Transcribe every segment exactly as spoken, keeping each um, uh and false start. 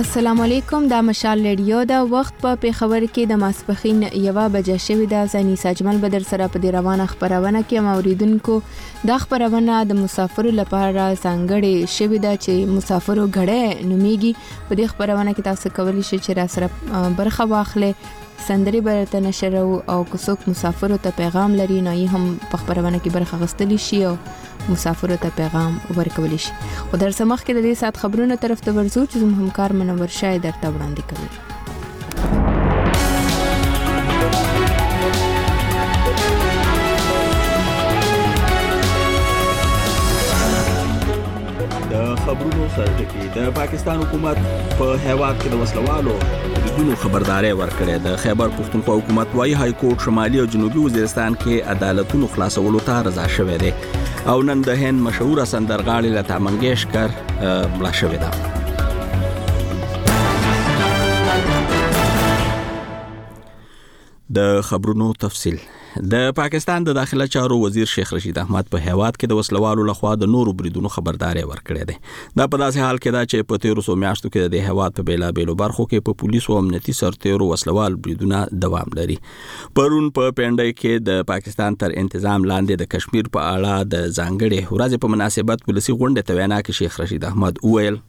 السلام علیکم. دا مشال ریډیو دا وخت په پیښور کې د ماسپخین یوه بجه شوې ده. زنی ساجمل بدر سره په دې روانه خبرونه کې موریدونکو دا خبرونه د مسافرو لپاره ځانګړې شوې ده چې مسافرو غړې نوميږي. په دې خبرونه کې تاسو کولی شئ چې را سره برخه واخلئ. سندري برته نشرو او کوڅوک مسافرو ته پیغام لري نو یې هم په خبرونه کې برخه غستلی شي او مسافرو ته پیغام ورکولی شي. خو در سمخ کې د دې سات خبرونو طرف ته ورزو چې زموږ همکار منور شای درته وړاندې کوي. د خبرونو سرټکی د پاکستان حکومت په هیواد کې د وسلوالو بدونو خبرداري ورکړې. د خیبر پښتونخوا حکومت وايي های کورټ شمالي او جنوبي وزیرستان کې عدالتونو خلاصولو ته رضا شوې ده او نن د هند مشهوره سندرغاړې لتا منګیشکر مړه شوې ده. د خبرونو تفصیل. د پاکستان د داخله چارو وزیر شیخ رشید احمد په هیواد کې د وسلوالو لخوا د نورو بریدونو خبرداري ورکړې ده. دا په داسې حال کې ده چې په تیرو سو میاشتو کې د هیواد په بیلا بیلو برخو کې په پولیسو او امنیتي سرتیرو وسلوال بریدونه دوام لري. پرون په پنډای کې د پاکستان تر انتظام لاندې د کشمیر په اړه د ځانګړي ورځ په مناسبت پولیسي غونډه ته وینا کې شیخ رشید احمد وویل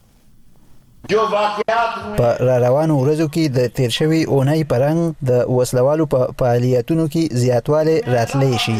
په را روانو ورځو کې د تیر شوی اونۍ پرنګ د وسلوالو په فعالیتونو کې زیاتوالی راتلی شي.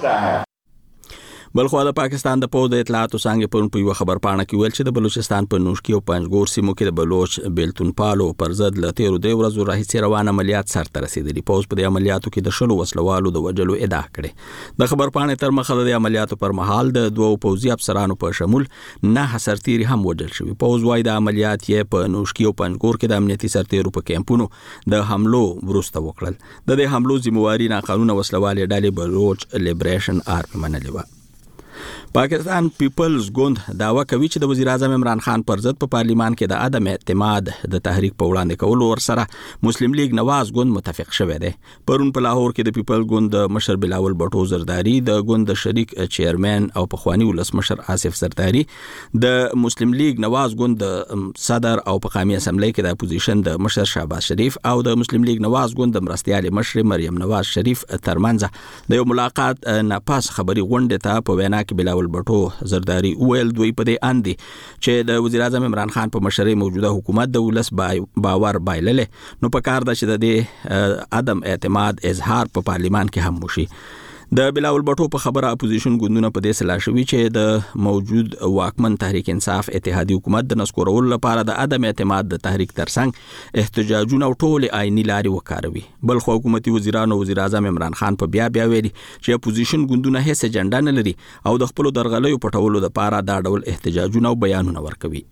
بلخو د پاکستان د پوز د اطلاعاتو څنګه پرون په یو خبر پاڼه کې ویل چې د بلوچستان په نوشکی او پنځګور سیمو کې د بلوچ بیلتون پالو پر ضد ل تیرو د ورځو راهیسې روان عملیات سرته رسیدلي. پوز په دې عملیاتو کې د شلو وسلوالو د وجلو ادعا کړې. د خبر پاڼې تر مخه د عملیاتو پر مهال د دوو پوزي افسرانو په شمول نه سرتیري هم وجل شوی. پوز وايي د عملیات یې په نوشکی او پنځګور کې د امنیتي سرتیرو په کیمپونو د حملو وروسته وکړل. د دې حملو ذمہواری نه قانون وسلوالې ډلې بلوچ لیبریشن آرمي منلې و. پاکستان پیپلز ګوند داوا کوي چې د وزیر اعظم عمران خان پر ضد په پارلیمان کې د عدم اعتماد د تحریک په وړاندې کولو ورسره مسلم لیگ نواز ګوند متفق شوه دی. پرون په لاهور کې د پیپل ګوند مشر بلاول بټو زرداری د ګوند شریک چیرمن او پخوانی ولسمشر آصف زرداری د مسلم لیگ نواز ګوند صدر او په قومي اسمبلی کې د اپوزیشن د مشر شهباز شریف او د مسلم لیگ نواز ګوند د مرستيال مشر مریم نواز شریف ترمنځ د یو ملاقات نه پاس خبري غونډه ته په وینا کې بلاول بټو زرداری ویل دوی په دې اندي چې د وزیر اعظم عمران خان په مشرۍ موجوده حکومت د ولس باور بایللې نو په کار ده چې د دې عدم اعتماد اظهار په پارلیمان کې هم وشي. د بلاول بټو په خبره اپوزیشن ګوندونه په دې سلا شوي چې د موجود واکمن تحریک انصاف اتحادی حکومت د نسکورولو لپاره د عدم اعتماد د تحریک ترڅنګ احتجاجونه او ټول آئینی لارې وکاروي. بل خو حکومتي وزیرانو وزیر اعظم عمران خان په بیا بیا ویلي چې اپوزیشن ګوندونه هیڅ اجنډا نه لري او د خپل درغلیو پټولو لپاره دا ډول احتجاجونه او بیانونه ورکوي.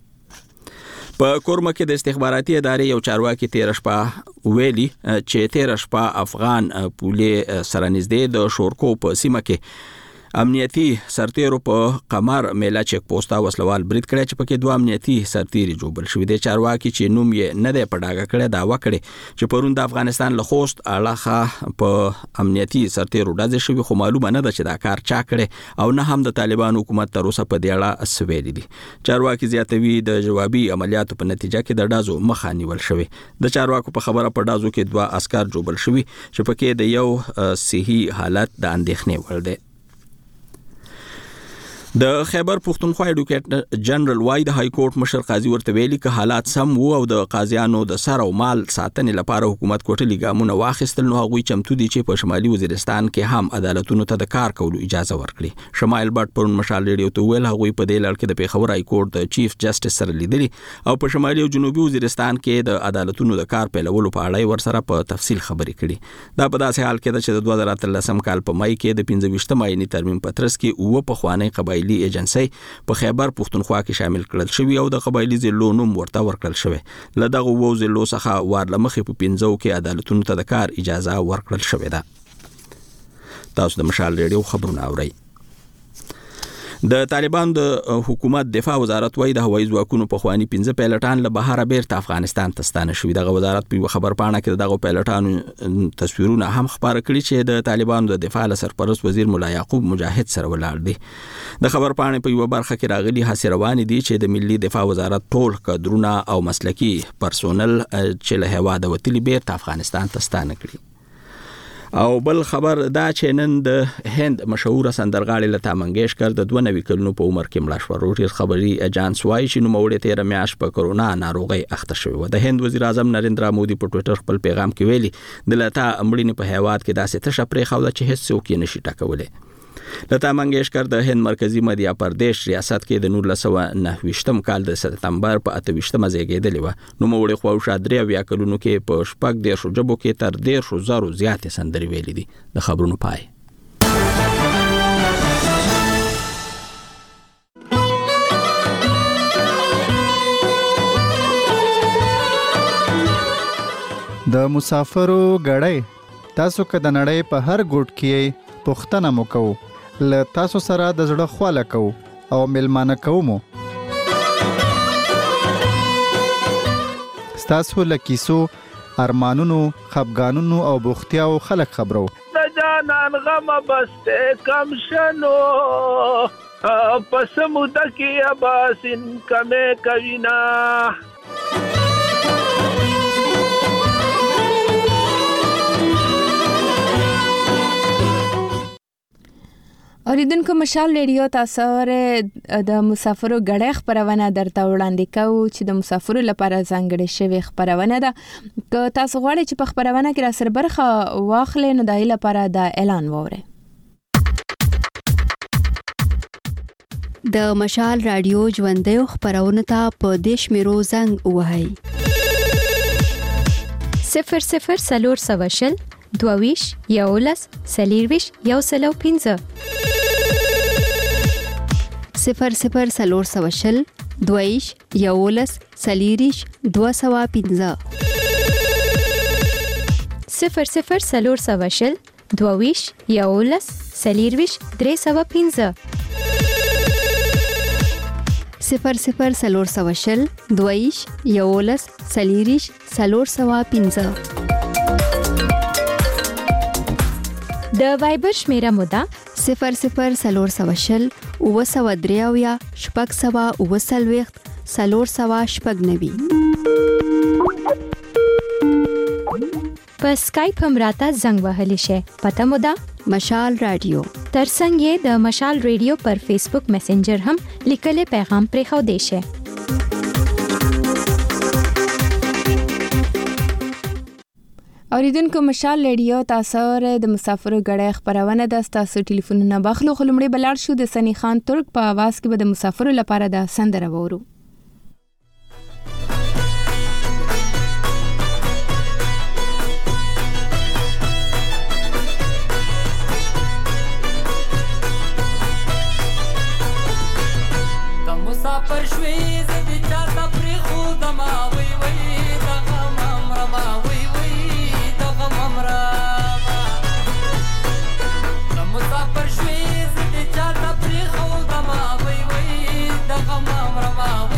په کورمه کې د استخباراتي ادارې یو چارواکي تیر شپه ویلي چې تیر شپه افغان پولې سره نږدې د شورکو په سیمه کې امنیتي سرتیرو په قمر میلا چک پوسټا وسلوال برید کړی چې پکې دوه امنیتي سرتیري جوړل شوی. د چارواکي چې نوم یې نه دی پډاګه کړی دا وکړي چې پرون د افغانستان له خوست اړخه په امنیتي سرتیرو ډزې شوی خو معلومه نه ده چې دا کار چا کړی او نه هم د طالبان حکومت تر اوسه په دې اړه سویلي دي. چارواکي زیاتوي د جوابي عملیاتو په نتیجه کې د ډزو مخه نیول شوی. د چارواکو په خبره په ډزو کې دوه عسكر جوړل شوی چې پکې د یو صحي حالت د اندېښنې وړ دی. د خیبر پښتونخوا ایډوکیټر جنرال وای د های کورټ مشر قاضي ورته ویلي که حالات سم وو او د قاضیانو د سر او مال ساتنې لپاره حکومت کوټلي ګامونه واخیستل نو هغوی چمتو دي چې په شمالي وزیرستان کې هم عدالتونو ته د کار کولو اجازه ورکړي. شمایل بټ پرون مشال ریډیو ته ویل هغوی په دې لړ کې د پیښور های کورټ د چیف جسټس سره لیدلي او په شمالي او جنوبي وزیرستان کې د عدالتونو د کار پیلولو په اړه ورسره په تفصیل خبرې کړي. دا په داسې حال کې ده چې د دوه زره اتلسم کال په مای کې د پنځه ویشتم آئینی ترمیم پترس کې اوه پخوانی قبایلي ایجنسی په خیبر پښتونخوا کې شامل کړل شوی او د قبایلی ضلعو نوم ورته ورکړل شوی. له دغه وو ضلعو څخه وارلمخې په پنځو کې عدالتونو ته د کار اجازه ورکړل شوې ده. تاسو د مشال ریډیو خبرونه اورئ. د طالبان د حکومت دفاع وزارت وايي د هوایي ځواکونو په خواني پنځه پایلټان له بهر بیرته افغانستان ته ستانه شوي. دغه وزارت په خبر پاڼه کې دغه پایلټانو تصویرونه هم خبره کړي چې د طالبانو د دفاع سرپرست وزیر مولا یعقوب مجاهد سره ولاړ دي. د خبر پاڼې په یو برخه کې راغلي هڅې روانې دي چې د ملي دفاع وزارت ټول کادرونه او مسلکي پرسونل چې له هیواده وتلي بیرته افغانستان ته ستانه کړي. او بل خبر دا چې نن د هند مشهور سندرغاړي لتا منګیشکر د دوه نوي کلونو په عمر کې مړ شو. روټر خبري اجانس وايي چې نوموړی تیر میاشت په کرونا ناروغي اخته شوی و. د هند وزیر اعظم نریندرا مودي په ټوئیټر خپل پیغام کې ویلي د لتا امړینې په هیواد کې داسې تشه پرې خوله چې هیڅ څوک یې نشي ټاکولی. لتا منګیشکر د هند مرکزی مدیا پردیش ریاست کې د نولس سوه نهه ویشتم کال د سپتمبر په اته ویشتمه زیږیدلې و. نوموړی خواوشا درې اویا کلونو کې په شپږ دیرشو ژبو کې تر دیرشو زرو زیاتې سندرې ویلې دي. د خبرونو پای. د مسافرو غړې تاسو که د نړۍ په هر ګوټ کې پوښتنه مو کوو، له تاسو سره د زړه خواله کوو او ملمانه کوو مو. ستاسو له کیسو، ارمانونو، خفګانونو او بوختیاو خلک خبرو. د جانان غم بسته کم شنو پس موده کې اباسین کمه کوینا. اوریدونکو مشال ریډیو تاسو ور د مسافرو غړې خبرونه درته وړاندې کوو چې د مسافرو لپاره ځانګړې شوی خبرونه ده. که تاسو غواړئ چې په خبرونه کې را سره برخه واخلئ نو د لپاره د اعلان وورئ. د مشال رادیو ژوندۍ خبرونه ته په دیش میرو زنګ وهاي صفر صفر سلور سوشل دوویش یولس سلیرویش یو سلو پینځه صفر صفر سلور سوشل دویش یولس سلیریش دو سوا پینځه صفر صفر سلور سوشل دوویش یولس سلیرویش درې سوا پینځه صفر صفر سلور سوشل دویش یولس سلیریش سلور سوا پینځه. د وایبر شمیره مودا صفر صفر سلور سوشل اوه سوه درې اویا شپږ سوه اوه څلوېښت څلور سوه شپږ نوي. په سکایپ هم راته زنګ وهلی شي. پته مودا مشال رادیو. ترڅنګ یې د مشال ریډیو پر فیسبوک میسنجر هم لیکلي پیغام پرې خو دی شي. اوریدونکو مشال ریډیو تاسو ور د مسافرو غړې خبرونه د تاسو ټلیفونونه بخلو خلمړي بلار شو. د سنی خان ترک په आवाज کې به د مسافرو لپاره د سندره وورو. مسافر شوي زدي چاته پرې خو دما وي وي دغه ممر ما وي وي دغه ممر ما مسافر شوي زدي چاته پرې خو دما وي وي دغه ممر ما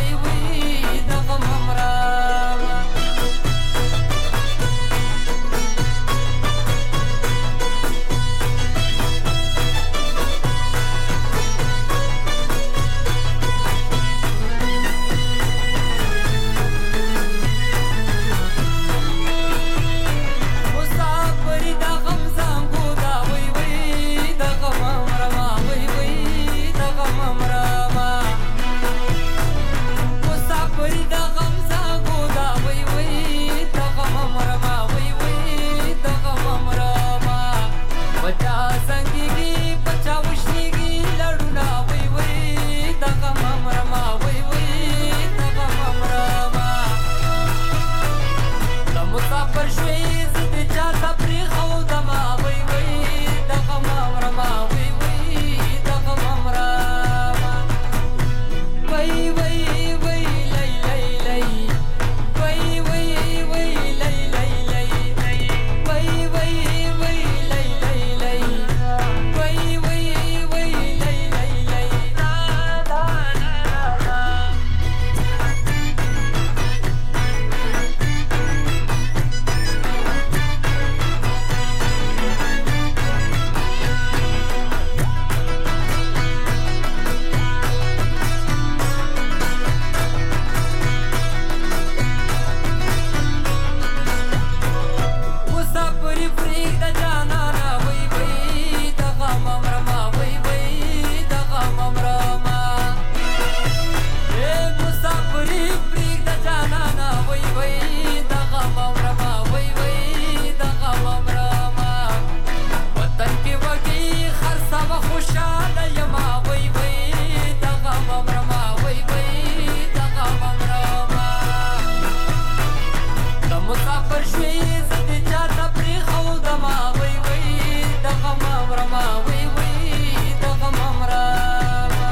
رما وی وی د غم رما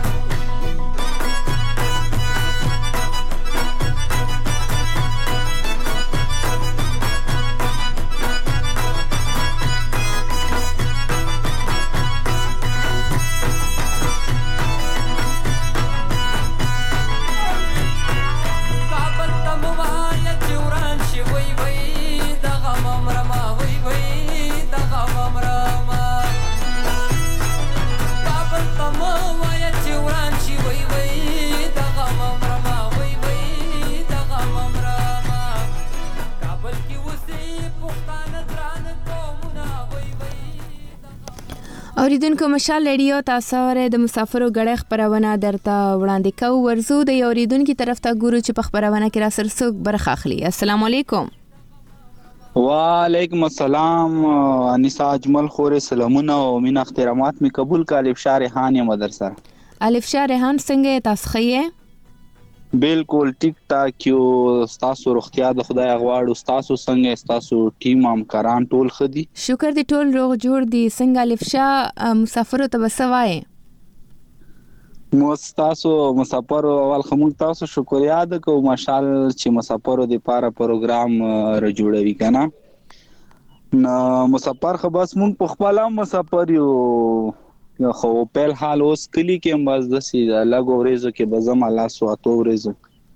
اوریدونکو مشال ریډیو تاسو ورې د مسافرو غړې خبرونه درته وړاندې کوو. ورزو د اوریدونکو طرف ته ګورو چې په خبرونه کې را سر څوک برخه اخلي. السلام علیکم. وعلیکم السلام. انیسا اجمل خور سلامونه او مين احترامات می قبول کا. الف شاه ریحان مدرسه. الف شاه ریحان څنګه تاسو خیه؟ بالکل ټیک ټاک یو. تاسو روغتیا د خدای غواړو. تاسو څنګه؟ تاسو ټیم همکاران ټول خدي؟ شکر دې ټول روغ جوړ دي. څنګه الف شاه مسافر ته بسوای؟ مو تاسو مسافر اول خمول تاسو شکریا ده کو ماشال چې مسافر د پاره پروګرام را جوړوي کنه. نو مسافر خو بس مون په خپل مسافر یو یا خو په حال اوس کلی کې مباز د سي لګو ورېزو کې بزم الله سواتو ورېزو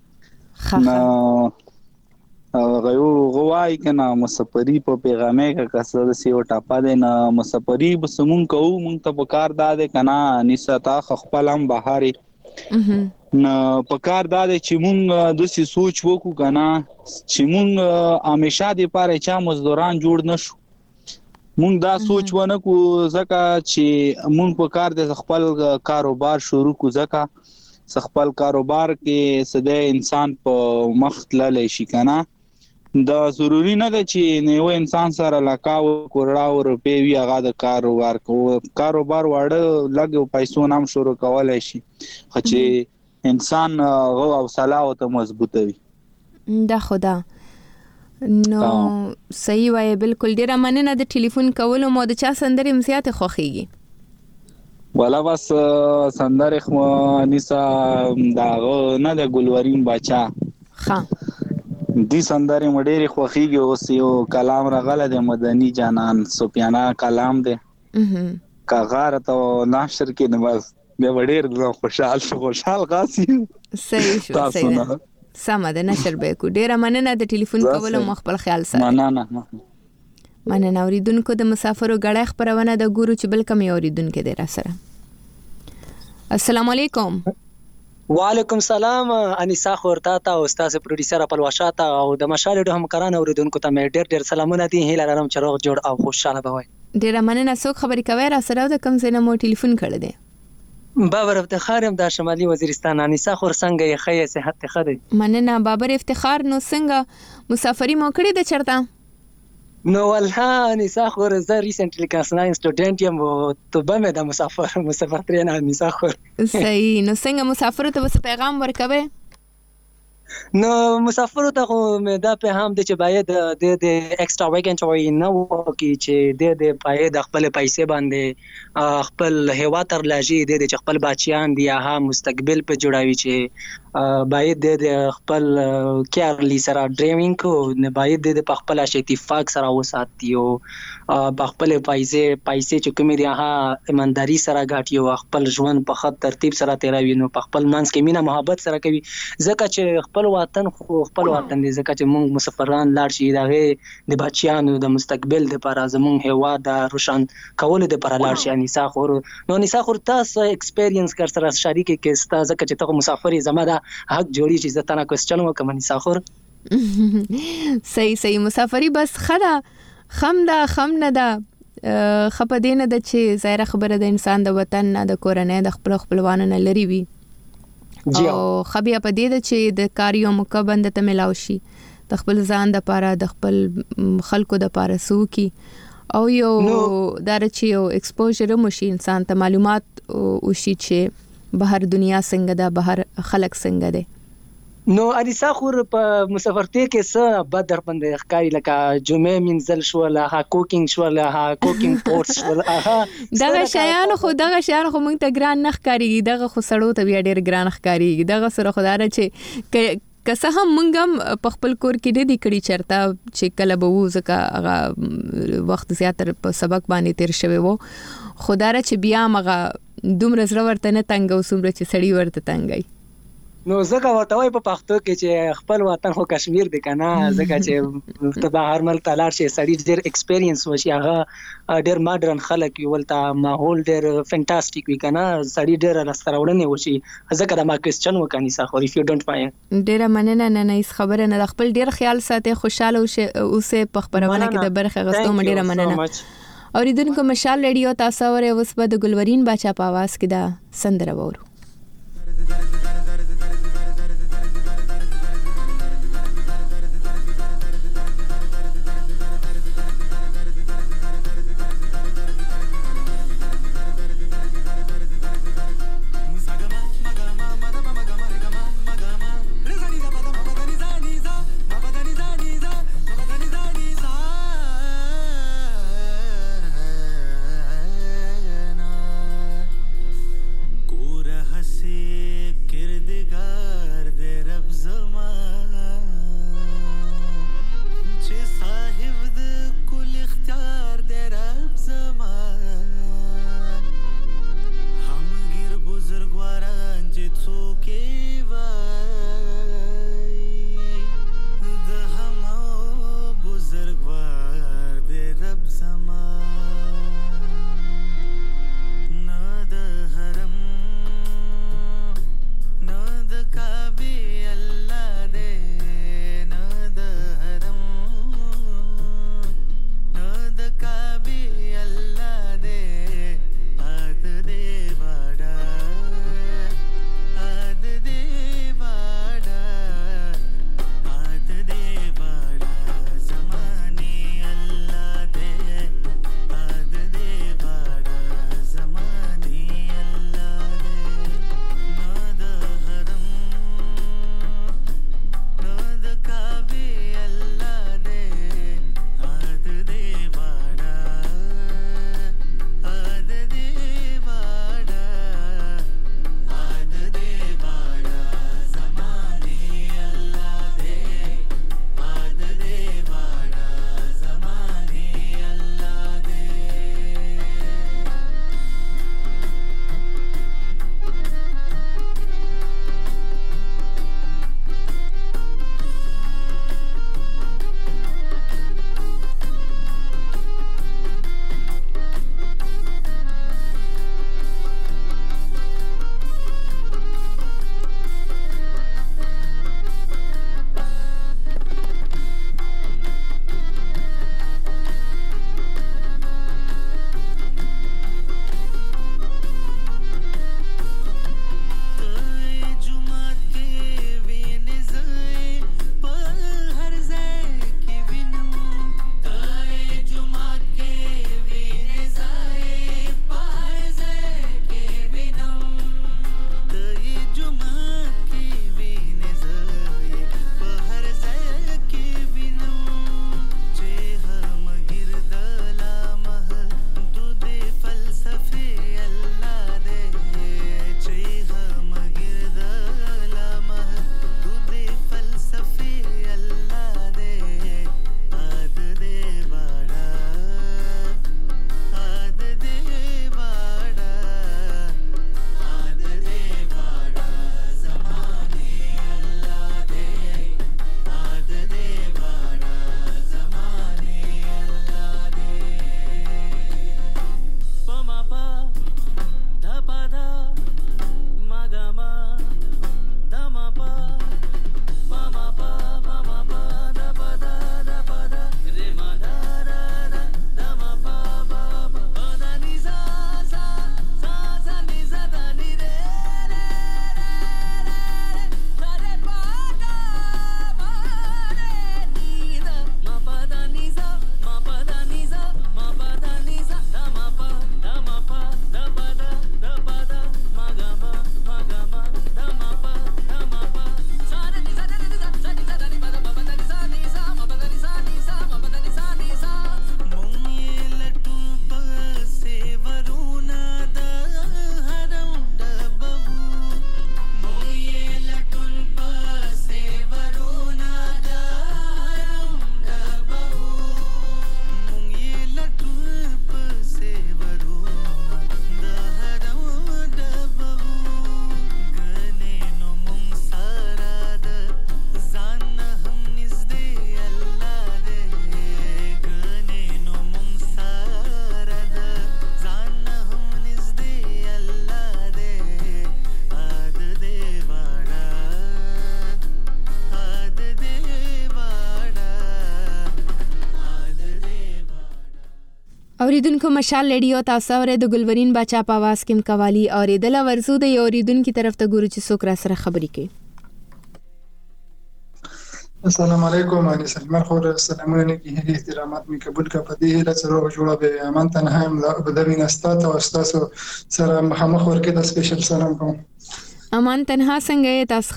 نو غيو غواي کنه مسافری په پیغامه کا کسه د سی او ټاپا د نه مسافری بسمون کو مونږ ته پکار داده کنه نستا خپل هم بهاري نو پکار داده چې مونږ د سی سوچ وکړو کنه چې مونږ همیشه د پاره چا مزدوران جوړ نشو. مونږ دا سوچ ونه کو ځکه چې مونږ په کار د خپل کاروبار شروع کو ځکه خپل کاروبار کې سده انسان په مخ تللی شي کنه. دا ضروری نه ده چې نو انسان سره لکاو کروڑاو روپے وی هغه د کاروبار کو کاروبار واړه لګو پیسو نام شروع کولای شي خو چې انسان غو او صلاح ته مضبوطه وي. دا خدا نو صحیح وای. بالکل ډیره مننه د ټلیفون کولو. مو د چا سندري مزيات خوخيږي؟ ولا بس سندري خو نسا داغه نه د ګلورین بچا ها دي سندري مډيري خوخيږي. اوس یو کلام راغله د مدني جانان سپیانا کلام ده کاغار ته ناشر کې نماز به وړیر خوشحال خوشحال غاسي. صحیح شو صحیح سمه ده نشر به کو. ډیره مننه د ټلیفون کولو مخبل خیال سره. مننه مننه. اوریدونکو د مسافرو غړې خبرونه د ګورو چې بل کم اوریدونکو دی را سره. السلام علیکم. وعلیکم السلام. انیسا خورتا تا او استاد پروډوسر خپل واشاته او د مشال ډو همکاران اوریدونکو ته مې ډیر ډیر سلامونه دي. هیله لرم چې روغ جوړ او خوشاله به وي. ډیره مننه. څوک خبرې کوي را سره د کم زنه مو ټلیفون کړی دی؟ بابر افتخار هم د شمالي وزیرستان. انیسا خور څنګه یې؟ خیر صحت ښه دی؟ مننه بابر افتخار. نو څنګه مسافری مو کړی د چرته؟ نو والله انیسا خور زه ریسنټلی کاسناین سټوډنټ یم او ته به مې د مسافر مسافر ترين انیسا خور. صحیح. نو څنګه مسافر ته وس پیغام ورکوي؟ نو مسافر ته مې دا په هم د چې باید د د ایکسترا ویکنډ وای نه وکي چې د د باید خپل پیسې باندې خپل هوا تر لاجی د د خپل بچیان دی ها مستقبل په جوړاوي چې باید د خپل کیرلی سره ډرایوینګ کو نه باید د خپل اتفاق سره وساتي او په خپل پیسې پیسې چې کوم دی ها ایمانداری سره غاټي او خپل ژوند په خط ترتیب سره تیروي نو په خپل منځ کې مینا محبت سره کوي ځکه چې خپل وطن خو خپل وطن دی ځکه چې موږ مسافران لاړ شي دغه د بچیانو د مستقبل لپاره زموږ هوا د روشن کول لپاره لاړ شي. انیسا خور نو انیسا خور تاسو ایکسپیرینس کر سره شریک کې ستا ځکه چې ته مسافر زما د حق جوړی چې زه تاسو کوېسچن وکم. انیسا خور صحیح صحیح. مسافری بس خدا خم دا خم نه دا خپ دینه د چې ظاهر خبره د انسان د وطن نه د کورنۍ د خپل خپلوانو نه لري وي او خبیا په دې چې د کاریو مکبند ته ملاو شي د خپل ځان د پاره د خپل خلکو د پاره سوکي او یو دار چې یو ایکسپوژر مو شي انسان ته معلومات او شي چې بهر دنیا څنګه ده بهر خلک څنګه ده. نو انیسا خور په مسافرته کې څه بد در باندې ښکاری لکه جمعه منزل شو له کوکینګ شو له کوکینګ پورټس شو هغه دغه شیان خو دغه شیان خو موږ ته ګران نه ښکاریږي دغه خو سړو ته بیا ډېر ګران ښکاریږي دغه سره خدای چې که څه هم موږ هم په خپل کور کې نه دی کړی چرته چې کله به وو ځکه هغه وخت زیاتره په سبق باندې تیر شوی وو خدای چې بیا مغه دومره زړه ورته نه تنګ او څومره چې سړی ورته تنګي نو ځکه ورته وای په پښتو کې چې خپل وطن خو کشمیر دی کنه ځکه چې ته بهر ملک ته لاړ شې سړی ډېر ایکسپیرینس وشي هغه ډېر ماډرن خلک وي ولته ماحول ډېر فانټاستیک وي کنه سړی ډېر لاسته راوړنې وشي ځکه دا ما کوېسچن وکړ سا خو اف یو ډونټ مایند ډېره مننه نه نه هیڅ خبره نه خپل ډېر خیال ساتي خوشاله اوسه په خبرونه کې د برخه غوښتو ډېره مننه اوریدونکو مشال ریډیو تاسو ورې اوس په د ګلورین باچا په आवाज کې دا سندره وورو ګوره اوریدونکو مشال ریډیو تاسو اورئ د ګلورین باچا په आवाज کې مکوالی اوریدل ورزو د اوریدونکو طرف ته ګورو چې څوک را سره خبرې کوي. السلام علیکم علی سلمان خور سلامونه نیکی هدي احترامات می قبول کا پدې هله سره جوړه به امان تنها هم بدوین استاد او استاد سره مخامخ ورکې د سپیشل سلام کوم. امان تنها څنګه تاسو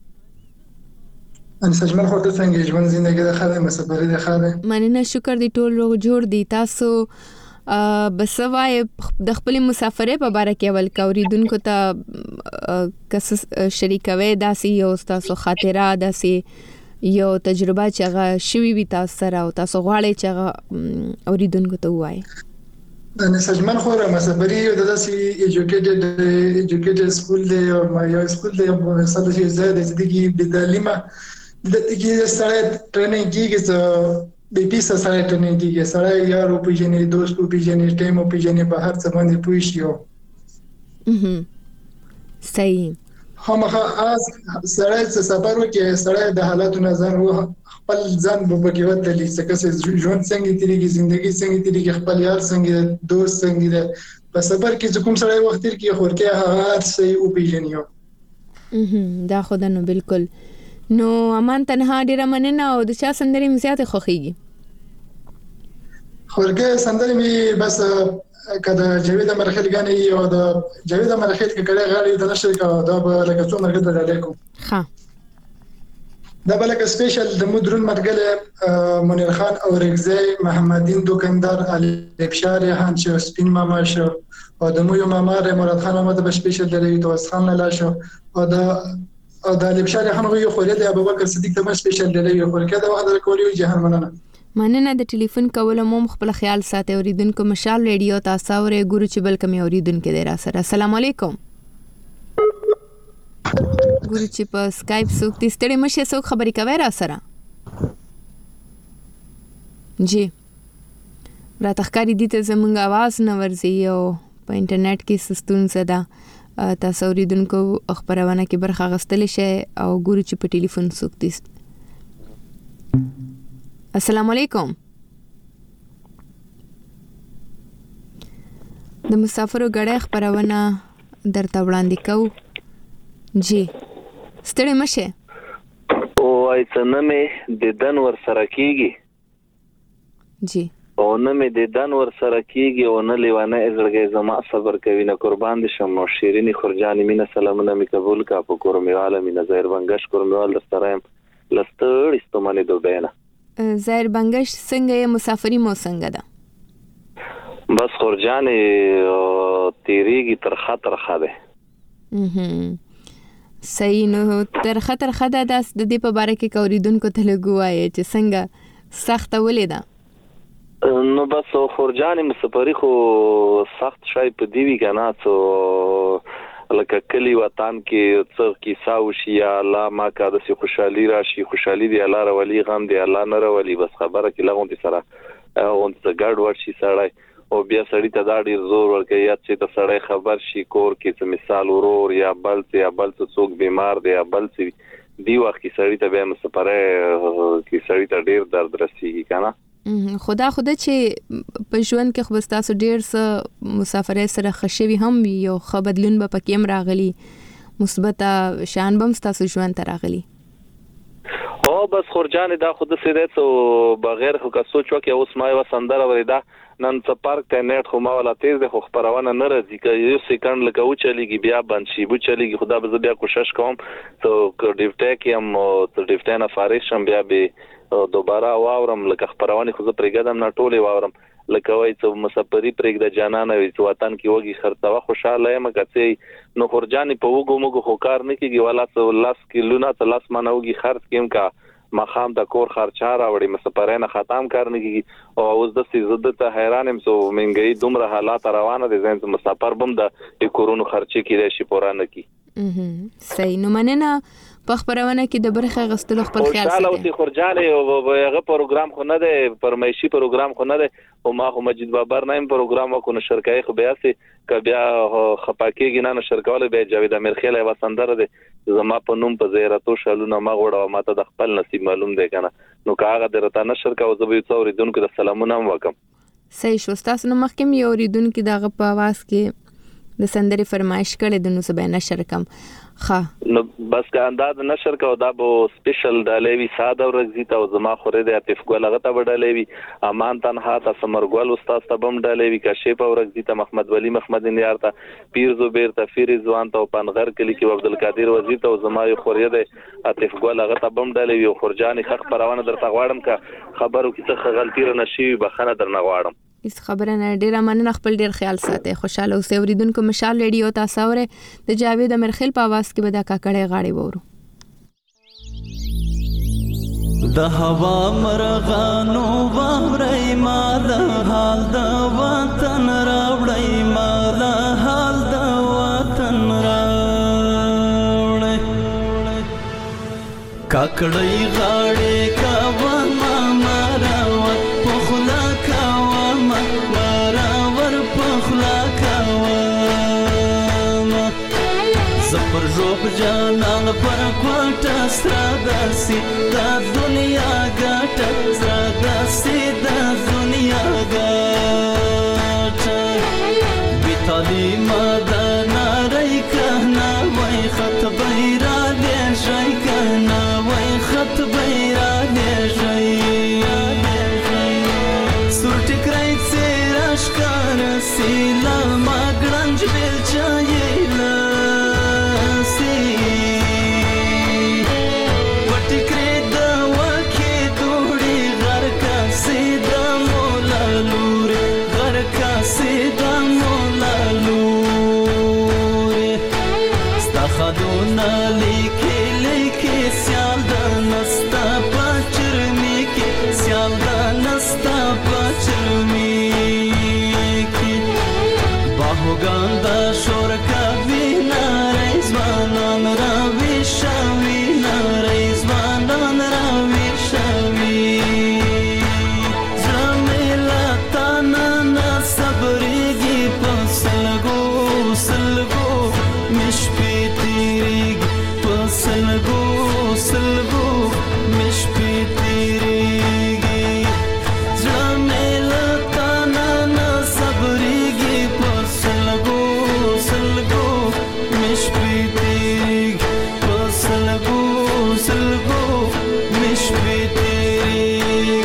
ښه ان سلمان خور څنګه ژوند زندګی د خاله مسافرې د خاله مننه شکر دی ټول روغ جوړ دی تاسو بس وای د خپل مسافرې په باره کې ول کوریدونکو ته کس شریکوي داسي یو تاسو خاطره داسي یو تجربه چې هغه شوي وي تاسو سره او تاسو غواړئ چې هغه اوریدونکو ته وایي. انا سجمن خو را مسافري د داسې ایجوکیټډ ایجوکیټډ سکول دی او ما یو سکول دی په ساده شي زیاده چې دغه د تعلیمه د دغه سره ټریننګ کیږي چې به پیسه سره ټریننګ کیږي سره یار او پیژنې دوست او پیژنې ټیم او پیژنې په هر څه باندې پوي شي. اها صحیح همغه از سره څه سفر وکي سره د حالاتو نظر و خپل ځان په بګي ودلې څه کس ژوند څنګه تیریږي ژوندۍ څنګه تیریږي خپل یار څنګه دوست څنګه په سفر کې چې کوم سره وخت تیر کې خورکه هغه څه او پیژنیو. اها دا خو نو بالکل نو امان تنها ډیره مننه او د چا سندري مزيات خوخيږي خورکه سندري می بس کدا جاوید مرخیل غانې او د جاوید مرخیل کې کړه غاړي د نشر کا دا به لکه څو مرګ ته علیکم ها دا بلکه سپیشل د مدرون مرګله منیر خان او رگزی محمدین دکاندار علي بشار هان چې سپین ماما شو او د مو ماما مراد خان ماته به سپیشل درې توس خان لا شو او دا او د علي بشار هان غو خوري د ابوبکر صدیق ته سپیشل درې خوري کده وخت کولی جهان مننه مننه د ټلیفون کول مو خپل خیال ساتي اوریدونکو مشال ریډیو تاسو اورئ ګورو چې بل کوم اوریدونکو دی را سره. السلام علیکم ګورو چې په اسکایپ څوک دې ستړي مشه څوک خبرې کوي را سره جی را تخکاری دي ته زمونږ आवाज نه ورزي او په انټرنیټ کې سستون زده تاسو اوریدونکو خبرونه کې برخه غستل شي او ګورو چې په ټلیفون څوک دې. السلام علیکم د مسافرو غړې خبرونه درته وړاندې کوو جی ستړي مشه او ایتنه مې د دن ور سره کیږي جی او نه مې د دن ور سره کیږي او نه لیوانه ازړګي زما صبر کوي نه قربان دي شم نو شیرینی خورجانی مینه سلامونه می قبول کا په کورمیواله مینه زهر بنگش کورمیوال سره لستړ استمانه دوبینه زهر بنگش څنګه مسافری مو څنګه ده بس خورجانی تیریږي تر خطر خاله صحیح نو تر خطر خاله داس د دې په باره کې کوریدونکو ته لګوای چې څنګه سخت ولې ده نو بس خورجانی مسافری خو سخت شای په دیوی کنه څو لکه کلی وطن کې څو کې ساوشي یا الله ما کا د خوشحالي راشي خوشحالي دی الله راولي غم دی الله نه راولي بس خبره کې لغون دي سره اون څه ګډ ورشي سړی او بیا سړی ته دا ډیر زور ورکړي یا چې ته سړی خبر شي کور کې څه مثال ورور یا بل څه یا بل څوک بیمار دی یا بل څه دی وخت کې سړی ته به مسافره کې سړی ته ډیر درد رسیږي کنه خدا خدا چې په ژوند کې خو تاسو ډیر څه مسافرې سره خشوي هم وي او خبردلون به پکې هم راغلي مثبت شان بم تاسو ژوند ته راغلي او بس خورجان دا خود سیده تو بغیر خو کا سوچو کې اوس ما یو سندره وریدا نن څه پارک ته نیټ خو ما ولا تیز ده خو خبرونه نه راځي که یو سکند لکه و چلیږي بیا باندې شي بو چلیږي خدا به بیا کوشش کوم تو ډیفټه کې هم تو ډیفټه نه فارغ شم بیا به دوباره واورم لکه خبرونه خو زه پرېګدم نه ټوله واورم لکه وای چې مسافری پرېګ د جانانه وي چې وطن کې وږي خرڅوا خوشاله یم کته نو خورجان په وګو مګو خو کار نه کیږي ولا څه لاس کیلو نه څه لاس منه وږي خرڅ کیم کا مخام د کور خرچا راوړي مسافرینه ختم کار نه کیږي او اوس د سیزده ته حیرانم سو منګي دومره حالات روانه دي زین مسافر بم د کورونو خرچي کیږي شي پورانه کی صحیح نو مننه په خبرونه کې د برخه غستلو خپل خیال ساتي. او شاله او خورجاله او هغه پروګرام خو نه دی پرمیشي پروګرام خو نه دی او ما خو مجید بابر نایم پروګرام کو نشر کوي خو بیا سي ک بیا خپاکیږي نه نشر کوله به جاوید امیر خیل و سندره دی زما په نوم په زیرتو شالونه ما غوړه ماته د خپل نصیب معلوم دی کنه نو کاغه درته نشر کوو زه به څوري دونکو د سلامونه وکم. صحیح شو. تاسو نو مخکې یو اوریدونکو دغه په आवाज کې د سندري فرمایش کړي د نو سبا نشر کم ښه نو بس که انداز نشر کو دا بو سپیشل ډالېوي ساده ورځي ته زما خوره د عاطف ګل هغه ته ډالېوي امان تنها ته سمر ګل استاد ته بم ډالېوي کشف ورځي ته محمد ولی محمد نیار ته پیر زبیر ته فیر ځوان ته پنغر کلی کې عبد القادر وزیر ته زما خوره د عاطف ګل هغه ته بم ډالېوي او خرجان حق پروانه درته غواړم کا خبرو کې څه غلطی را نشي بخنه درنه غواړم. اس خبره نه ډیره مننه. خپل ډیر خیال ساتي. خوشاله اوسئ. اوریدونکو مشال ریډیو تاسو اوره د جاوید امرخیل په आवाज کې به دا کاکړې غاړي وورو. د هوا مرغانو ووري مال حال د وطن راوړی مال حال د وطن راوړی کاکړې غاړي کا ما مراوت پخلا زپر روح جانان پر کوټه ستراداسي دا دنیا ګټه ستراداسي دا دنیا ګټه بیتالی مدنا رای کنا وای خط بیرا دې شای کنا وای خط بیرا دې شای سور ټکرای سراش کار سیلا ماګړنج بیل چایلا Ganda shorka vina reizvanan ravi shavina reizvanan ravi shavi zamila tanana sabrigi pasalgo salgo mishpitirig pasalgo salgo mishpitirig zamila tanana sabrigi pasalgo salgo mishpitirig pasalgo salgo mishpitirig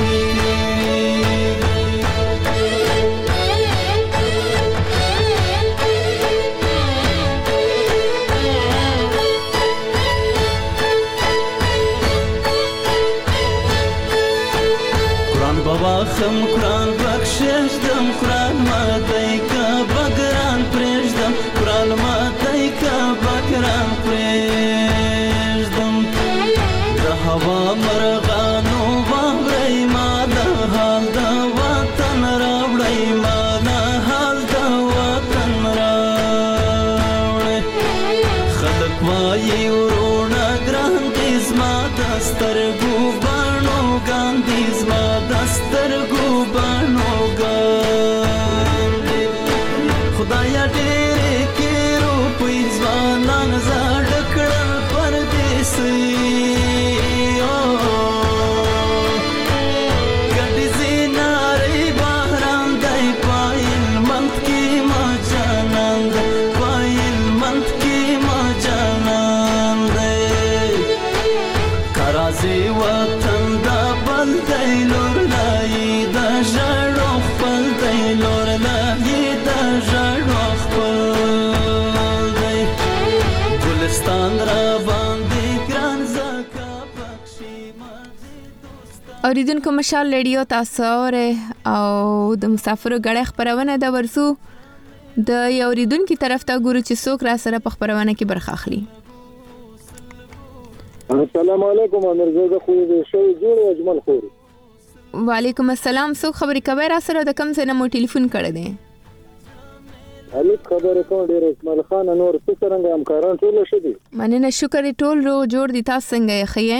Quran baba kham Quran bakshish dam Quran madai ka bagran prejdam Quran madai ka bagran prejdam da hawa margano wahrai mala hal da watan rawdai mala hal da watan rawdai khalq wayi urona grandis ma dastar gubano gandis ma dastar gubano gandis khudaya tere ke roop izwanan zadakal pardesi gadi zinare bahran dai pail mant ki majanand pail mant ki majanand karazi watan da baldai lor lai da jaro khpal dai lor lai da jaro khpal dai gulistan ra bandi gran zaka pakshi اوریدونکو مشال ریډیو تاسو اوره او د مسافرو غړې خبرونه د ورسو د یو اوریدونکو طرف ته ګورو چې څوک را سره په خبرونه کې برخه اخلي. السلام علیکم امرزاده خو دې شو جوړ اجمل خوري. وعلیکم السلام. څوک خبرې کوي را سره د کم ځای نه مو ټلیفون کړی دی؟ علي خبره کوم ډیر اسماعیل خان نور څه څنګه همکاران ټول شدي؟ مننه شکر ټول رو جوړ دي. تاسو څنګه یې خیه؟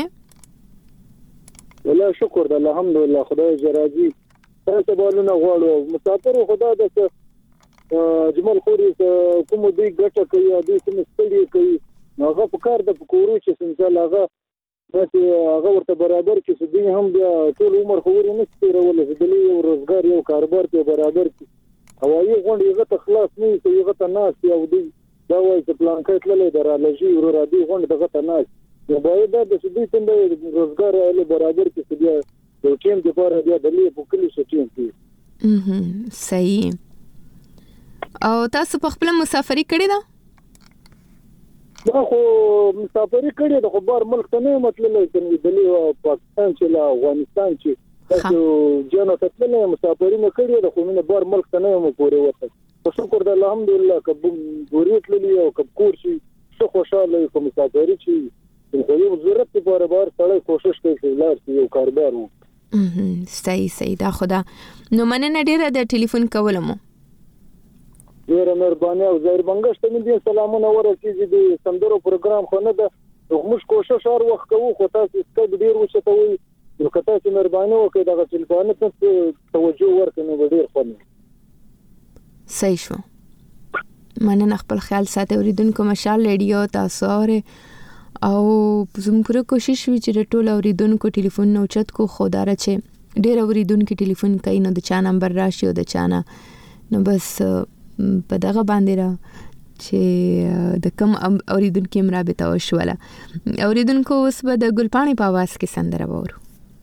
والله شکر د الحمدلله خدای جراجي تاسو بالونه غواړو مسافر خدا د اجمل خوري کوم دوی ګټه کوي دوی کوم ستړي کوي هغه په کار د پکورو چې څنګه هغه چې هغه ورته برابر کې چې دوی هم بیا ټول عمر خو ورې نه تېرولی چې دلې یو روزګار یو کاروبار کې برابر کړي هوایي غونډې هغه ته خلاص نه وي چې هغه ته ناست وي او دوی دا وایي چې پلانکی تللی د رالژي وروره دوی غونډې دغه ته ناست نو باید دا چې دوی څنګه روزګار یې برابر کړي چې بیا یو ټیم دپاره بیا دلې په کلي شي ټیم کړي. صحیح. او تاسو په خپل مسافري کړې ده؟ دا خو مسافري کړې ده خو بار ملک ته نه مطلب چې دلی پاکستان چې لا افغانستان چې تاسو جنو ته تللی مسافري نه کړې ده خو مینه بار ملک ته نه مو پورې وته په شکر د الحمدلله کب ګوري تللی او کب کور شي څه خوشاله کوم مسافري چې خو یو ضرورت لپاره بار سړی کوشش کوي چې لار یو کاربار وو. صحیح صحیح دا خدا نو مننه ډیره د ټلیفون کولم. ډیره مهرباني او ظاهر بنګش ته مې سلامونه ورسېږي د سندرو پروګرام خو نه ده موږ کوشش هر وخت کوو خو تاسو ستاسو ډیر وشته وي نو که تاسو مهرباني وکړئ دغه ټلیفون ته توجه ورکړئ نو ډیر خوند. صحیح شو. مننه خپل خیال ساتئ اوریدونکو مشال ریډیو تاسو اوره او زموږ پوره کوشش وی چې د ټول اوریدونکو ټلیفون نو چت کو خدای راچې ډیر اوریدونکو ټلیفون کوي نو د چا نمبر راشي او د چانه نو بس په دغه باندې را چې د کم اوریدونکو مرابطه وشوله اوریدونکو اوس به د ګلپاڼې په आवाज کې سندره وورو.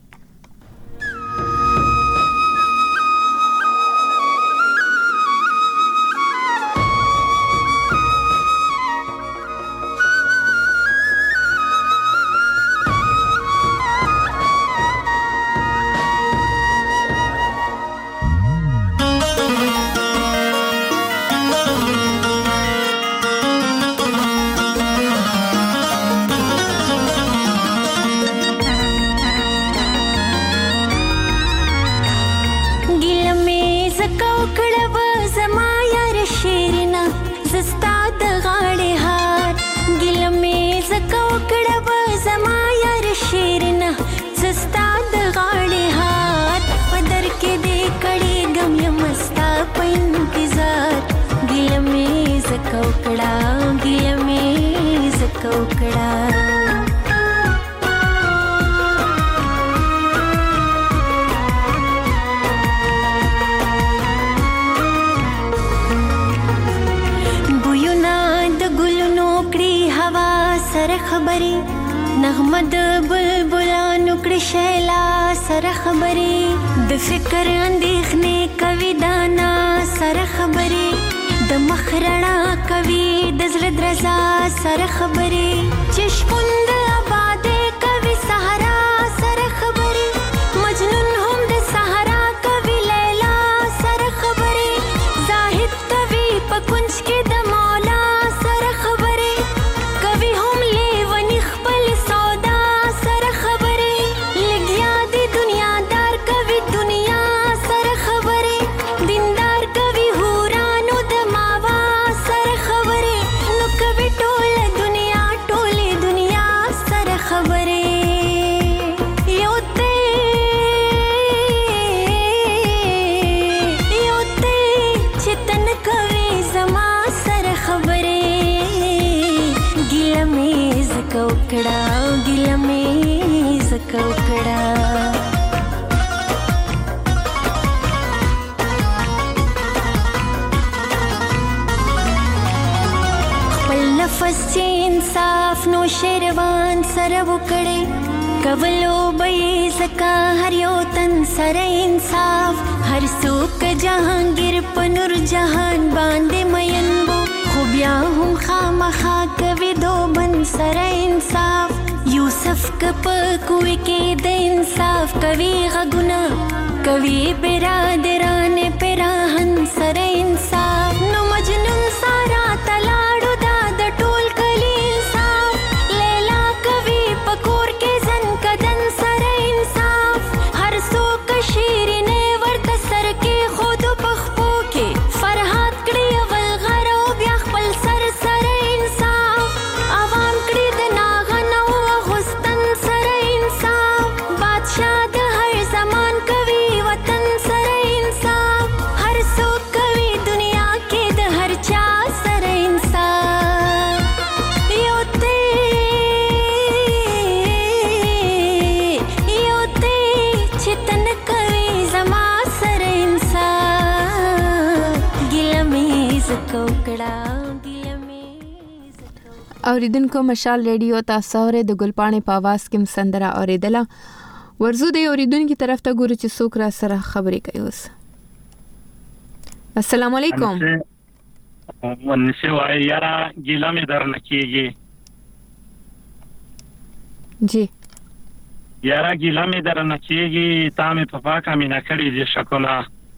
نغمه د بلبلانو کړي شیلا سره خبرې د فکر اندېښنې کوي دانا سره خبرې د مخ رڼا کوي د زړه درزا سره خبرې چې شپون د آبادې کوي صحرا سره خبرې مجنون هم د صحرا کوي لیلا سره خبرې زاهد کوي په کونج کې د مولا سره خبرې کوي هم لیونی خپل سودا سره خبرې لګیا دی دنیادار کوي دنیا سره خبرې دیندار کوي هورانو د ماوا سره خبرې نو کوي ټول دنیا ټولې دنیا سره خبرې یو ته یو ته چې تن کوي زما سره خبرې ګیله مې زکه وکړه ګیله مې زکه وکړه خپل نفس چې انصاف نو شیروان سره وکړي کولو به زکه هر یو تن سره انصاف هر څوک جهانگیر په نور جهان باندې مین وو خو بیا هم خامخا کوي دو بن سره انصاف یوسف کپ کوي کې د انصاف کوي غږونه کوي برادران پراهن سره انصاف نو مجنون سارا تلاړو دا د ټول کلی انصاف لیلا کوي پکور کې زن کدن سره انصاف هر څوک شیرینه ورته سر کې خود پخپو کې فرحات کړي اول غرو بیا خپل سر سره انصاف عوام کړي د ناغنو غستن سره انصاف بادشاہ د هر زمان کوي وطن سره انصاف هر څوک کوي زکوکړه اوریدونکو مشال ریډیو تاسو اورئ د ګلپاڼې په आवाज کې مسندره اوریدله. ورزو د اوریدونکو طرف ته ګورو چې څوک را سره خبرې کوي. اوس السلام علیکم. ونسه وای یارا ګیلا مې درنه کیږي. جی یارا ګیلا مې درنه کیږي تا مې په پاکه مې نه کړې دي شکونه.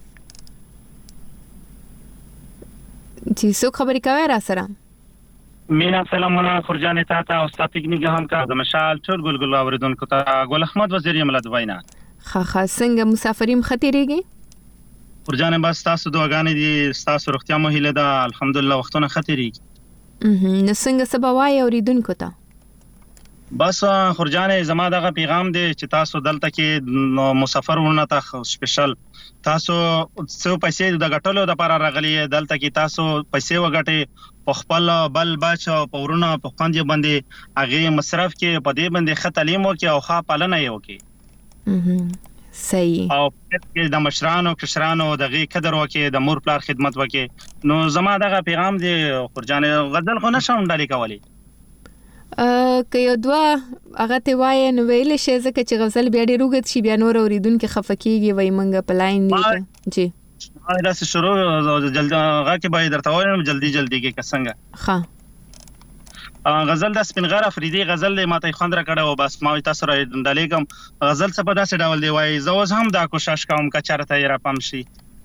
جی څوک خبرې کوي را سره؟ مینا سلامونه خورجان تا ته او ستا پکنیک هم کا د مشال ټول ګلګل اوریدونکو ته ګل احمد وزیر ملت وینا. خا خا څنګه مسافرین خطرېږي؟ خورجان بس تاسو دوغانې دي تاسو روغتیا مو هیله ده الحمدلله وختونه خطرېږي. نو څنګه سبا وای اوریدونکو ته؟ بس خورجان زما دغه پیغام دی چې تاسو دلته کې مسافرونه ته سپیشل تاسو څو پیسې د غټلو د لپاره راغلي دلته کې تاسو پیسې وګټي په خپل بل بچو په ورونه په خوندې باندې هغه مصرف کې په دې باندې ختلیمو کې او ښه پالنه یو کې صحیح او د مشرانو کشرانو دغه قدر وکي د مور پلار خدمت وکي. نو زما دغه پیغام دی خورجان غزل خو نشم ډالي کولی که یو دوا هغه ته وای نو ویل شي ځکه چې غزل بیا ډیر وګت شي بیا نور اوریدونکو خفکیږي وای منګه پلاین دی. جی دا څه شروع جلدی هغه کې باید درته وایم جلدی جلدی کې څنګه ها غزل د سپینغار افریدي غزل له ماته خوندره کړه او بس ما تاسو را دلیګم غزل څه په داسې ډول دی وای زوز هم دا کوشش کوم که چرته را پم شي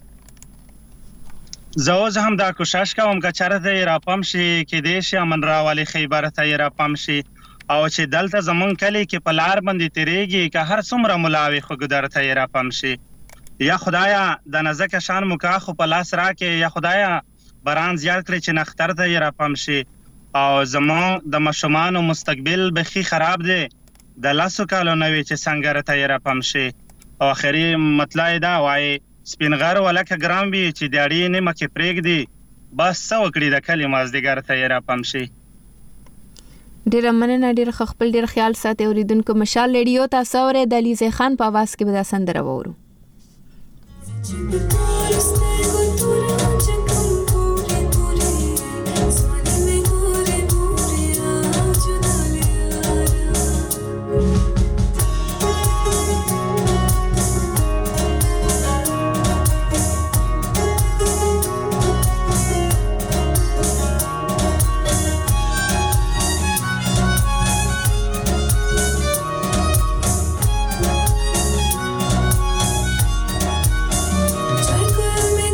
زوز هم دا کوشش کوم که چرته را پم شي کې دیش امن را والی خیبر ته را پم شي او چې دلته زمون کلی کې پلار باندې تیریږي که هر څومره ملاوي خو ګدر ته را پم شي. یا خدایا د نزدک شان مکا خو په لاس راکې یا خدایا باران زیات کړی چې نختر ته را پم شي او زمون د مشومان مستقبل بخي خراب دی د لاسو کالو نوې چې څنګه ته را پم شي. او اخري مطلع دا وای سپینغار ولکه ګرام وی چې دیاړي نه مکه پرېګ دی بس څو کړی د کلماز دیګر ته را پم شي. ډیر مننه ډیر خپل ډیر خیال ساتي اوریدونکو مشال ریډیو تاسو اورئ د علیزه خان په आवाज کې به دا سندره وورو. Take with me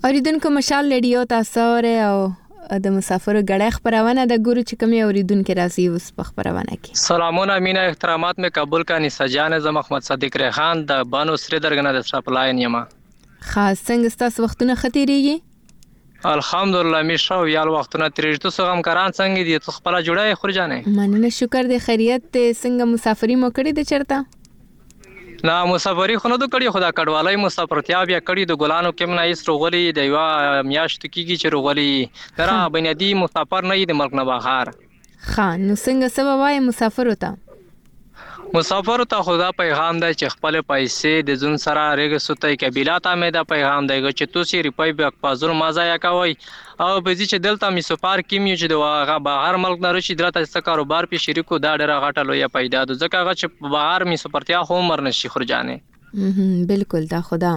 اوریدونکو مشال ریډیو تاسو اورئ او د مسافرو غړې خبرونه د ګورو چې کومي اوریدونکو راځي اوس په خبرونه کې. سلامونه مینا احترامات مې قبول کانی سجان زم احمد صدیق ریحان د بانو سری درګنه د سپلاین یما. خاص څنګه تاسو وختونه ختیریږي؟ الحمدلله می شو یال وختونه ترېږي. تاسو هم کاران څنګه دي؟ تاسو خپل جوړه خورجانې؟ مننه شکر دې خیریت ته. څنګه مسافری مو کړی د چرته؟ نا مسافری خو نه د کړي خدا کډوالای مسافرتیا بیا کړي د ګلانو کې نه ایس روغلي د یو میاشت کېږي چې روغلي ترا بنیادی مسافر نه دی ملک نه بهر. خان نو څنګه سبب وای مسافر وته؟ مسافر ته خدا پیغام دی چې خپل پیسې د ځون سره رګ سوتای قبیله ته مې دا پیغام دی چې تاسو ریپای به پازور مازه یا کوي او به چې دلته می سفر کیمیو چې دغه بهر ملک نه رشي درته څه کاروبار په شریکو دا ډیره غټه لوی پیدا د ځکه هغه چې بهر می سفرتیا خو مر نشي خورجانې. بالکل دا خدا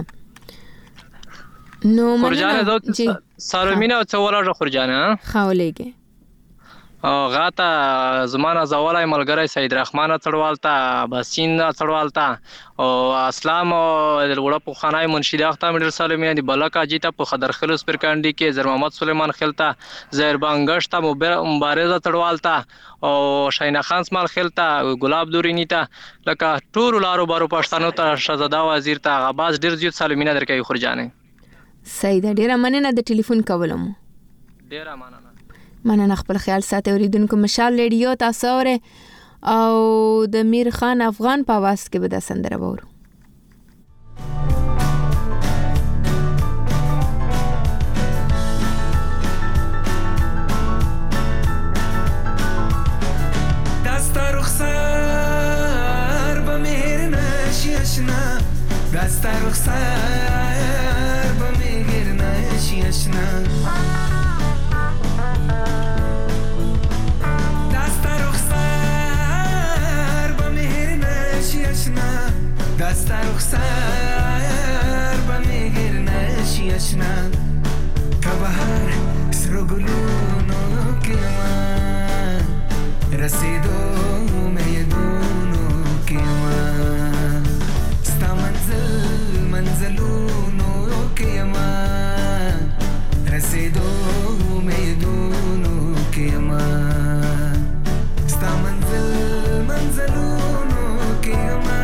نو خورجانې دا سارمینه او څوره خورجانې خاولېږي او غاته زمانه زوالای ملګری سید رحمان چړوالتا بسین چړوالتا او اسلام او وړه په خانای منشید اخته مډر سالمینه دی بلکا جیتا په خضر خلوص پر کانډي کې زر محمد سلیمان خلتا زهر بانګشتا مبارزه چړوالتا او شینا خان سمال خلتا ګلاب دورینیتا لکه ټول لارو بارو پښتنو ته شهزاده وزیر ته غباز ډیر زیات سالمینه درکې خورجانې. سید ډیر مننه د ټلیفون کولم. ډیر مننه. مننه خپل خیال ساتي. اوریدونکو مشال ریډیو تاسو اورئ او د میر خان افغان په आवाज کې به د سندره وورو. دستا رخسار به مهر نشی اشنا دستا رخسار به مهر نشی اشنا دستا رخسار با میگر نشی اشنا که بهر سر گلونو که من رسیدو میدونو که من ستا منزل منزلونو که من رسیدو میدونو که من ستا منزل منزلونو که من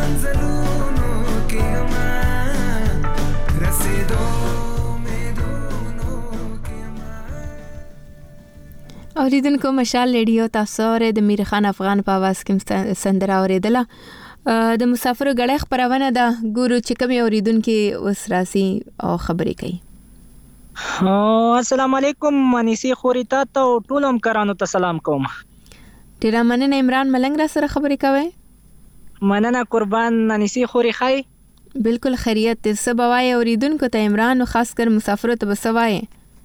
منزلونو کې ما رسیدو اوریدونکو مشال ریډیو تاسو ر د میر خان افغان په आवाज کې سندره اوریدله د مسافر غړې خبرونه ده ګورو چې کوم اوریدونکو وسراسي او خبرې کوي. السلام علیکم منیسی خوريتا ته ټول هم کرانو ته سلام کوم. ډیر مننه عمران ملنګ را سره خبرې کوي. مننه قربان منیسی خوري خای. بالکل خیریت ته سبوای اوریدونکو ته عمران او خاص کر مسافر ته بسوای.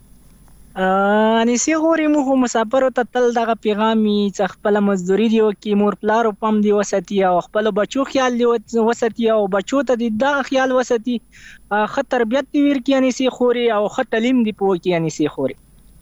انیسی غوري مو مسافر ته تل دغه پیغامي چې خپل مزدوري دی او کې مور پلار پم دی وساتي او خپل بچو خیال دی وساتي او بچو ته دغه خیال وساتي خ تربيت دی ور کې انیسی خوري او خ تعلیم دی پوه کې انیسی خوري.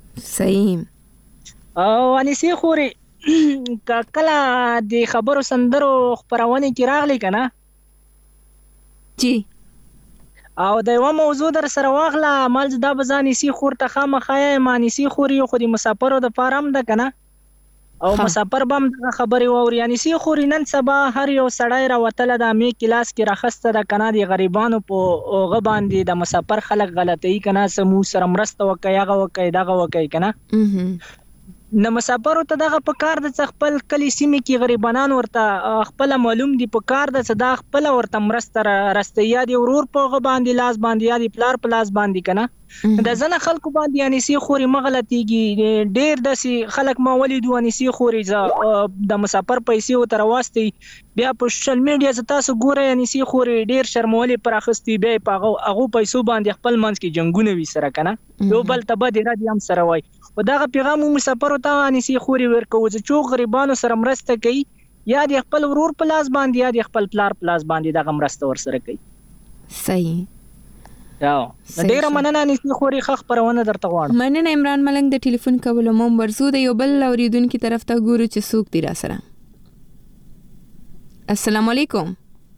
صحیح. او انیسی خوري کله د خبرو سندرو خبرونه کې راغلي کنه. جی. او د یو موضوع در سره واغله مال دا بزانی سی خور ته خامخای مانی سی خوري خو د مسافرو د فارم ده کنه او خم. مسافر بم د خبري ووري یعنی سی خوري نن سبا هر یو سړی را وتل د می کلاس کې راخسته د کنه د غریبانو په غبان دي د مسافر خلک غلطي کنه سمو سره مرسته وکي هغه وکي دغه وکي کنه. نو مسافر ته دغه په کار د خپل کلی سیمه کې غریبانان ورته خپل معلوم دي په کار د صدا خپل ورته مرسته راستیا دي ورور په غ باندې لاس باندې یا دي پلار په لاس باندې کنه د زنه خلکو باندې یعنی سی خوري مغلطيږي ډیر د سی خلک ما ولیدو یعنی سی خوري د مسافر پیسې او تر واسطي بیا په سوشل میډیا ز تاسو ګوره یعنی سی خوري ډیر شرمولي پر اخستي بیا په هغه پیسو باندې خپل منځ کې جنگونه وي سره کنه یو بل ته به د هم سره وای او دغه پیغام مسافر ته انسی خوري ورکو چې چو غریبانو سره مرسته کوي یا د خپل ورور په لاس باندې یا د خپل پلار په لاس باندې دغه مرسته ور سره کوي. صحیح. یاو ډیر مننه انسی خوري خخ پرونه درته غواړم. مننه عمران ملنګ د ټلیفون کولو مو ورزو د یو بل اوریدونکو طرف ته ګورو چې څوک دی را سره. السلام علیکم.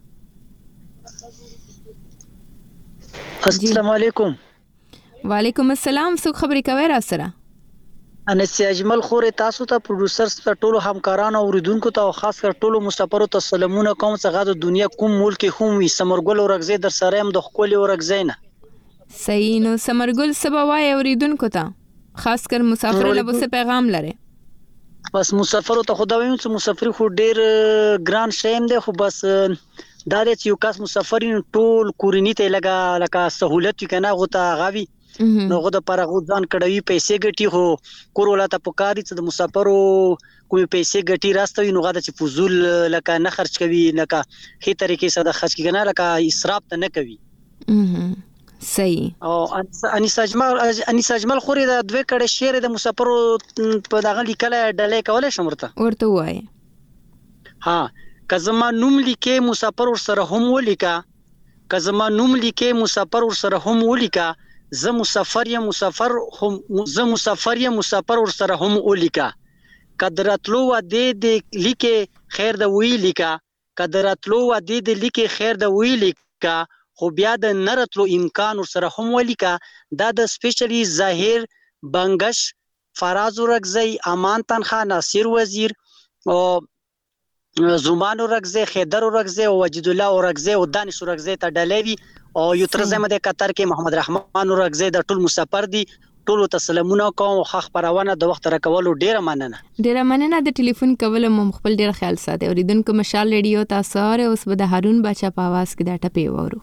السلام علیکم. وعلیکم السلام. څوک خبرې کوي را سره؟ انسی اجمل خوري تاسو ته پروډوسرز ته ټولو همکارانو اوریدونکو ته او خاص کر ټولو مسافرو ته سلامونه کوم څنګه د دنیا کوم ملک هم وي سمرګل اورګزې در سره هم د خپل اورګزې نه. صحیح. نو سمرګل سبوای اوریدونکو ته خاص کر مسافر له څه پیغام لري؟ بس مسافرو ته خدا وایم چې مسافر خو ډیر ګران شیم دی خو بس دا د یو کس مسافرین ټول کورنی ته لګا لکه سہولت کنه غوته غوي نو غو د پرغو ځان کډوي پیسې ګټي خو کورولا ته پکاري چې د مسافرو کومي پیسې ګټي راستوي نو غاده چې فزول لکه نه خرج کوي لکه هي طریقې سره خرج کیږي لکه اسراف ته نه کوي. صحیح. او انیس اجمل انیس اجمل خوري د دوه کډه شعر د مسافرو په دغه لیکل ډلې کولای شمرته ورته وای. ها کزما نوم لیکه مسافر سره هم ولیکا کزما نوم لیکه مسافر سره هم ولیکا زه مسافر یم مسافر هم زه مسافر یم مسافر ور سره هم ولیکا قدرتلو و دې د لیکه خیر د وی لیکا قدرتلو و دې د لیکه خیر د وی لیکا خو بیا د نرتلو امکان ور سره هم ولیکا دا د سپیشلی ظاهر بنگش فراز ورغزی امان تنخا ناصر وزیر او زمان ورغزی خیدر ورغزی او وجد الله ورغزی او دانش ورغزی ته ډلوي او یو ترزمه د قطر کې محمد رحمان ورغزی د ټول مسافر دي ټول تسلیمونه کوم خو خبرونه د وخت راکولو ډیره مننه. ډیره مننه د ټلیفون کولو مو خپل ډیر خیال ساتي اوریدونکو مشال ریډیو تاسو سره اوس به د هارون بچا په आवाज کې دا ټپي وورو.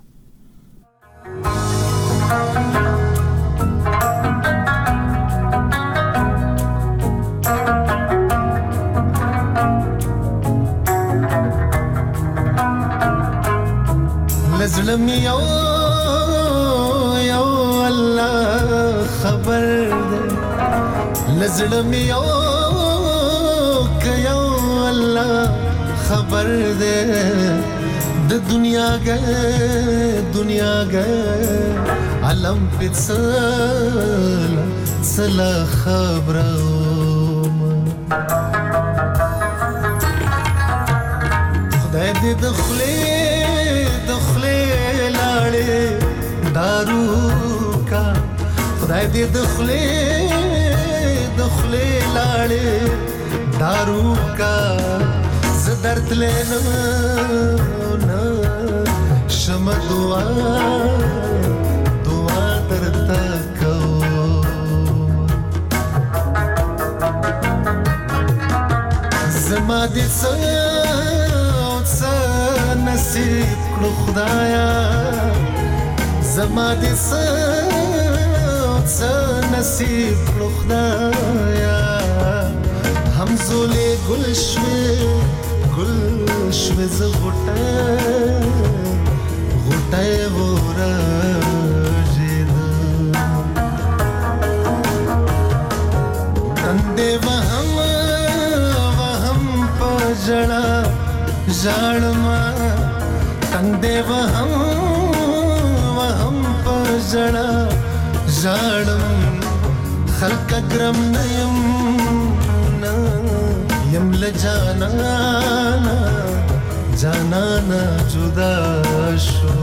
لزلم یو یو الله خبر ده لزلم یو ک یو الله خبر ده د دنیا ګ دنیا ګ علم پڅل سلا خبرو خدای دې دخلې دارو کا خدای دې دخلې دخلې لاړې دارو کا زدرت لنه دعا دعا درته کوم زما دې څه څه نصیب کړو خدایا زما دې څه څه نصیب کړو خدایا همزولې ګل شوې ګل شوې زه غوټه غوټه ورژېده تندې وهم وهم په ژړا ژړما تندې وهم وهم په ژړا ژړم خلک ګرم نه یم نه یم له جانانا جانانا جدا شو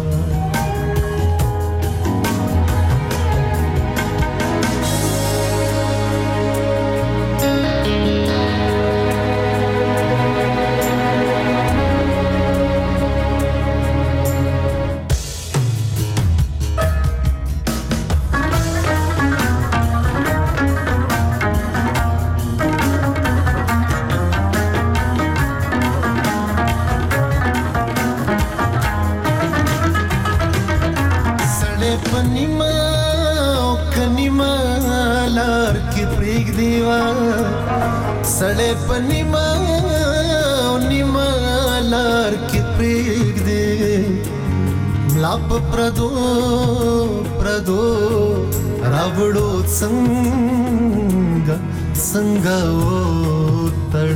सड़े पनिमा निमा लार के प्रेग दे लाप प्रदो प्रदो रावड़ो संग संग ओ तड़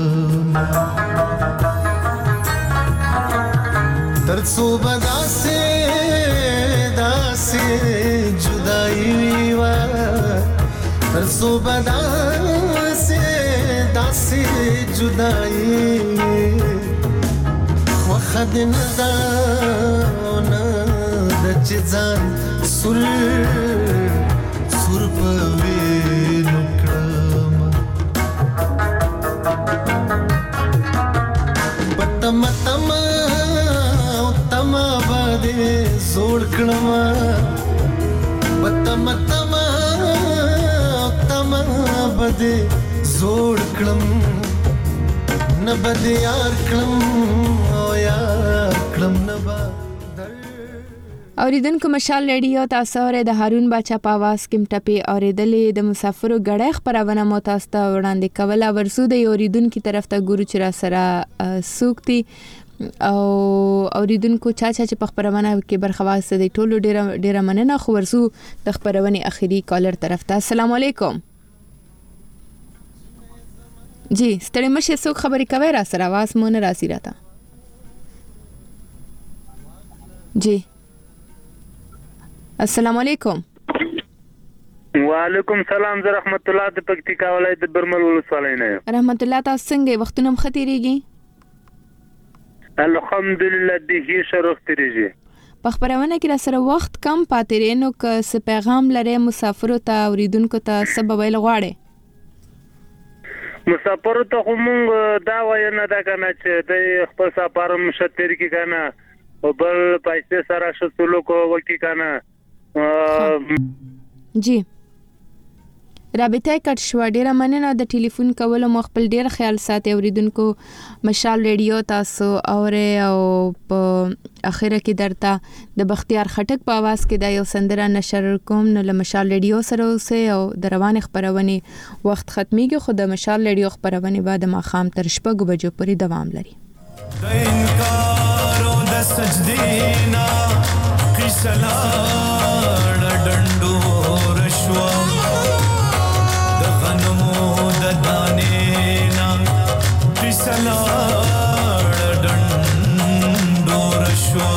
तरसो बदा से दासे जुदाई वा तरसो बदा से दासे जुदाई वखद नदा न दचजान सुर सुर पवे नुकड़म बतम तम तम बदे जोड़ कड़मा बतम तम तम बदे जोड़ कड़म न बदे यार कड़म ओ यार कड़म न बा اوریدونکو مشال ریډیو تاسو ور د هارون باچا په आवाज کې مټپی اوریدلې د مسافرو غړې خبرونه مو تاسو ته وړاندې کوله ورسو د اوریدونکو طرف ته ګورو چې را سره سوکتي او اوریدونکو چا چا چې په خبرونه کې برخه واخیسته د ټولو ډیره ډیره مننه خو ورسو د خبرونه اخیری کالر طرف ته السلام علیکم جی ستړي مشه څوک خبرې کوي را سره आवाज مون راځي راته جی السلام علیکم وعلیکم سلام زه رحمت الله د پکتیکا ولایت د برمل ولسوالۍ نه رحمت الله تاسو څنګه وختونه مختيريږي الحمدلله دغه شرف تیریږي په خبرونه کې را سره وخت کم پاتې رینو که څه پیغام لري مسافرو ته اوریدونکو ته سبب ویل غواړي مسافرو ته موږ دا وایو نه دا کنه چې د خپل سفر مشتری کې کنه او بل پیسې سره شتلو کو وکی کنه جی رابطه کټ شو ډیره مننه د ټلیفون کولو مخ خپل ډیر خیال ساتي اوریدونکو مشال ریډیو تاسو اوره او په اخره کې درته د بختیار خټک په आवाज کې د یو سندره نشر کوم نو له مشال ریډیو سره اوسه او د روان خبرونه وخت ختميږي خو د مشال ریډیو خبرونه بعد ما خام تر شپږ بجو پورې دوام لري د انکارو د سجدینا قسلا ډډندو رشوا د غنمو د دانینا قسلا ډډندو رشوا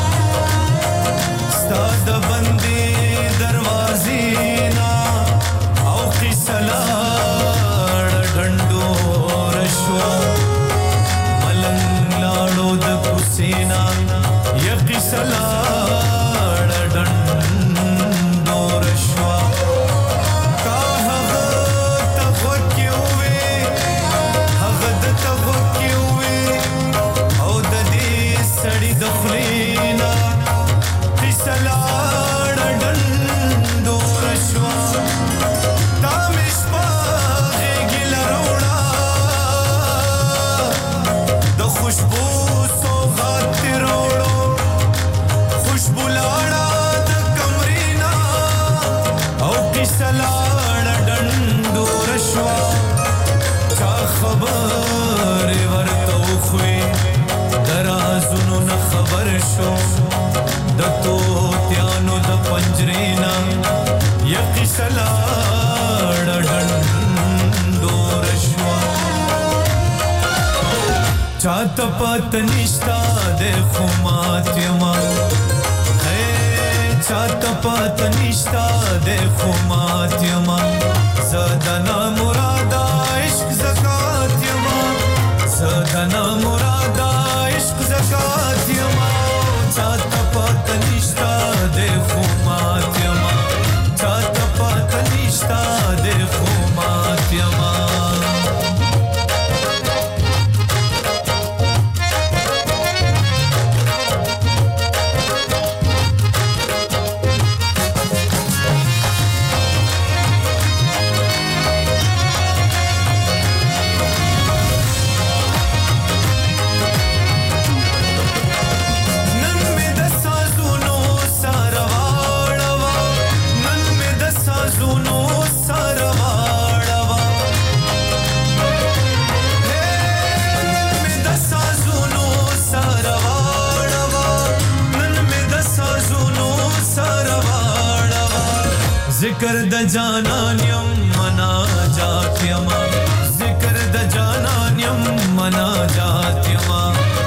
ستاد بندي دروازینا او قسلا ډډندو رشوا لاړو د حسینا یقی سلاړ ډن شو د توتیانو د پنجرینا یقی سلاړ ډنډور شو چاته پات نشتا د خماتما ہے چاته پات نشتا د خماتما زدنا مرادا عشق زکات یما زدنا مرادا عشق زکات یما چاته پات نشتا د خمات یما چاته پات نشتا د خمات یما ذکر د جانان یم منا جات یما ذکر د جانان یم منا جات یما